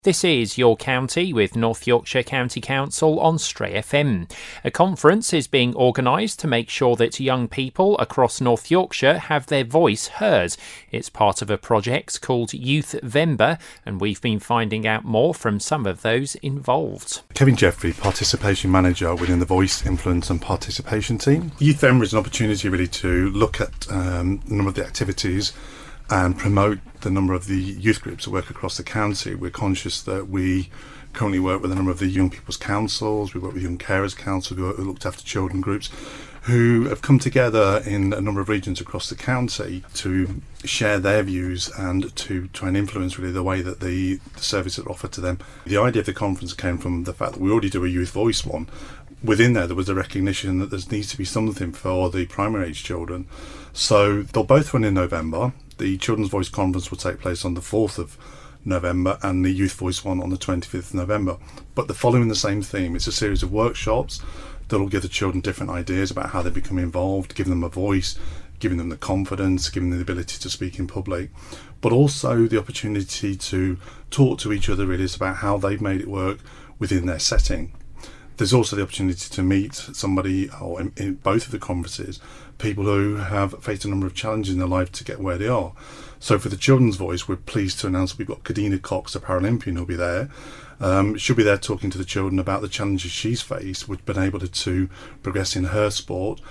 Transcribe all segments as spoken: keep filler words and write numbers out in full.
This is Your County with North Yorkshire County Council on Stray F M. A conference is being organised to make sure that young people across North Yorkshire have their voice heard. It's part of a project called Youthvember, and we've been finding out more from some of those involved. Kevin Jeffrey, Participation Manager within the Voice, Influence and Participation team. Youthvember is an opportunity really to look at um, a number of the activities and promote the number of the youth groups that work across the county. We're conscious that we currently work with a number of the young people's councils, we work with young carers councils who looked after children groups, who have come together in a number of regions across the county to share their views and to try and influence really the way that the, the services are offered to them. The idea of the conference came from the fact that we already do a youth voice one. Within there, there was a recognition that there needs to be something for the primary age children. So they'll both run in November. The Children's Voice Conference will take place on the fourth of November and the Youth Voice one on the twenty-fifth of November. But they're following the same theme. It's a series of workshops that will give the children different ideas about how they become involved, giving them a voice, giving them the confidence, giving them the ability to speak in public, but also the opportunity to talk to each other really about how they've made it work within their setting. There's also the opportunity to meet somebody, or in, in both of the conferences, people who have faced a number of challenges in their life to get where they are. So for the Children's Voice, we're pleased to announce we've got Kadina Cox, a Paralympian, who'll be there. Um, she'll be there talking to the children about the challenges she's faced, which been able to, to progress in her sport.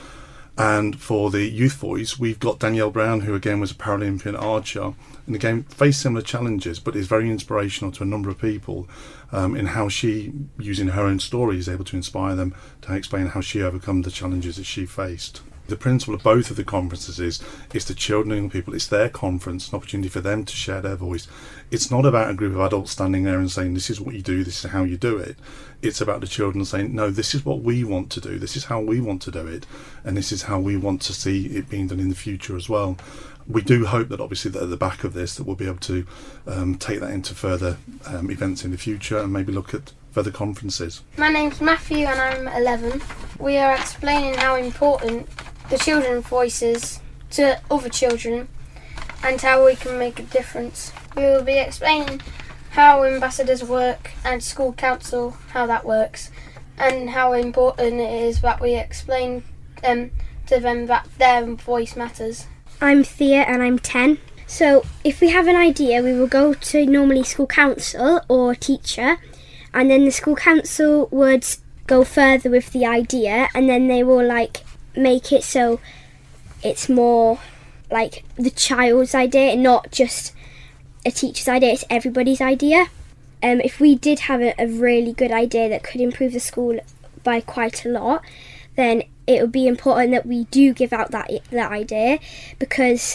And for the Youth Voice, we've got Danielle Brown, who again was a Paralympian archer, and again faced similar challenges, but is very inspirational to a number of people um, in how she, using her own story, is able to inspire them to explain how she overcome the challenges that she faced. The principle of both of the conferences is it's the children and young people, it's their conference, an opportunity for them to share their voice. It's not about a group of adults standing there and saying, this is what you do, this is how you do it. It's about the children saying, no, this is what we want to do, this is how we want to do it, and this is how we want to see it being done in the future as well. We do hope that obviously that at the back of this that we'll be able to um, take that into further um, events in the future and maybe look at further conferences. My name's Matthew and I'm eleven. We are explaining how important the children's voices to other children and how we can make a difference. We will be explaining how ambassadors work and school council, how that works, and how important it is that we explain um, to them that their voice matters. I'm Thea and I'm ten. So if we have an idea, we will go to normally school council or teacher, and then the school council would go further with the idea, and then they will like make it so it's more like the child's idea and not just a teacher's idea, it's everybody's idea. Um, if we did have a, a really good idea that could improve the school by quite a lot, then it would be important that we do give out that that idea, because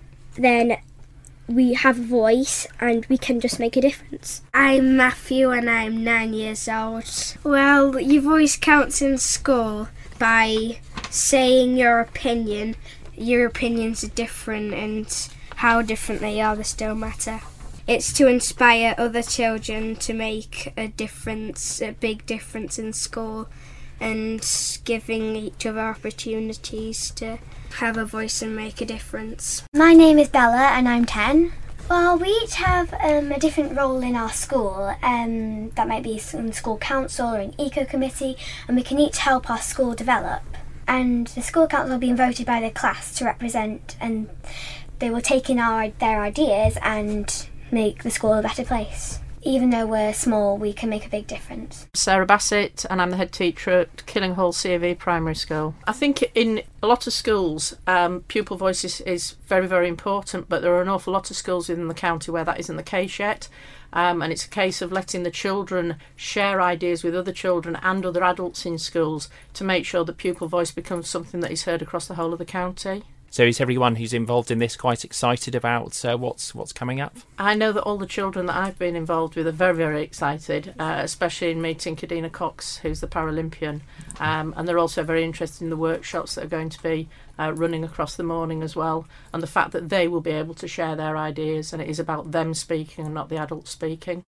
then we have a voice and we can just make a difference. I'm Matthew and I'm nine years old. Well, your voice counts in school by saying your opinion. Your opinions are different, and how different they are, they still matter. It's to inspire other children to make a difference, a big difference in school, and giving each other opportunities to have a voice and make a difference. My name is Bella and I'm ten. Well, we each have um, a different role in our school. Um, that might be some school council or an eco committee, and we can each help our school develop. And the school council will be voted by the class to represent, and they will take in our their ideas and make the school a better place. Even though we're small, we can make a big difference. Sarah Bassett, and I'm the head teacher at Killinghall C of E Primary School. I think in a lot of schools, um, pupil voice is, is very, very important, but there are an awful lot of schools within the county where that isn't the case yet. Um, and it's a case of letting the children share ideas with other children and other adults in schools to make sure that pupil voice becomes something that is heard across the whole of the county. So is everyone who's involved in this quite excited about uh, what's what's coming up? I know that all the children that I've been involved with are very, very excited, uh, especially in meeting Kadina Cox, who's the Paralympian. Um, and they're also very interested in the workshops that are going to be uh, running across the morning as well, and the fact that they will be able to share their ideas, and it is about them speaking and not the adults speaking.